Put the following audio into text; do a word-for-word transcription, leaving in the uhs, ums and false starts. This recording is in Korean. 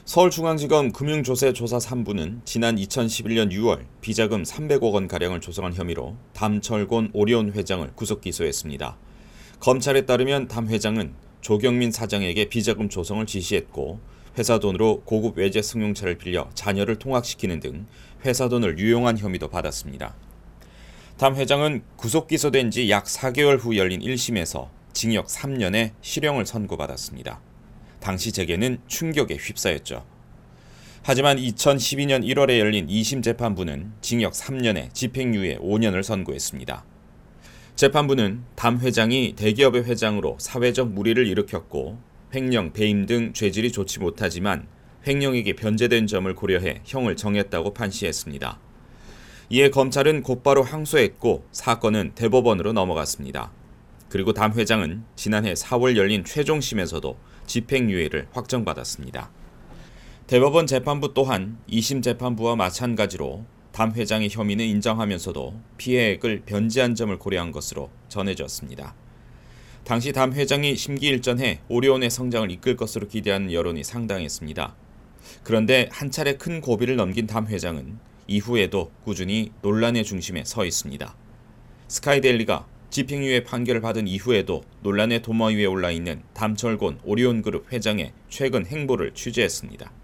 서울중앙지검 금융조세조사 삼 부는 지난 이천십일년 유월 비자금 삼백억 원가량을 조성한 혐의로 담철곤 오리온 회장을 구속 기소했습니다. 검찰에 따르면 담 회장은 조경민 사장에게 비자금 조성을 지시했고 회사 돈으로 고급 외제 승용차를 빌려 자녀를 통학시키는 등 회사 돈을 유용한 혐의도 받았습니다. 담 회장은 구속 기소된 지 약 사 개월 후 열린 일 심에서 징역 삼 년에 실형을 선고받았습니다. 당시 재계는 충격에 휩싸였죠. 하지만 이천십이년 일월에 열린 이 심 재판부는 징역 삼 년에 집행유예 오 년을 선고했습니다. 재판부는 담 회장이 대기업의 회장으로 사회적 물의를 일으켰고 횡령, 배임 등 죄질이 좋지 못하지만 횡령에게 변제된 점을 고려해 형을 정했다고 판시했습니다. 이에 검찰은 곧바로 항소했고 사건은 대법원으로 넘어갔습니다. 그리고 담 회장은 지난해 사월 열린 최종심에서도 집행유예를 확정받았습니다. 대법원 재판부 또한 이 심 재판부와 마찬가지로 담 회장의 혐의는 인정하면서도 피해액을 변제한 점을 고려한 것으로 전해졌습니다. 당시 담 회장이 심기일전해 오리온의 성장을 이끌 것으로 기대하는 여론이 상당했습니다. 그런데 한 차례 큰 고비를 넘긴 담 회장은 이후에도 꾸준히 논란의 중심에 서 있습니다. 스카이데일리가 집행유예 판결을 받은 이후에도 논란의 도마 위에 올라 있는 담철곤 오리온그룹 회장의 최근 행보를 취재했습니다.